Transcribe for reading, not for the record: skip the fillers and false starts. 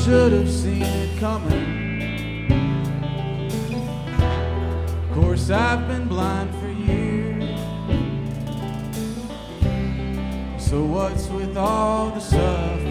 should have seen it coming. Of course, I've been blind for years. So what's with all the suffering?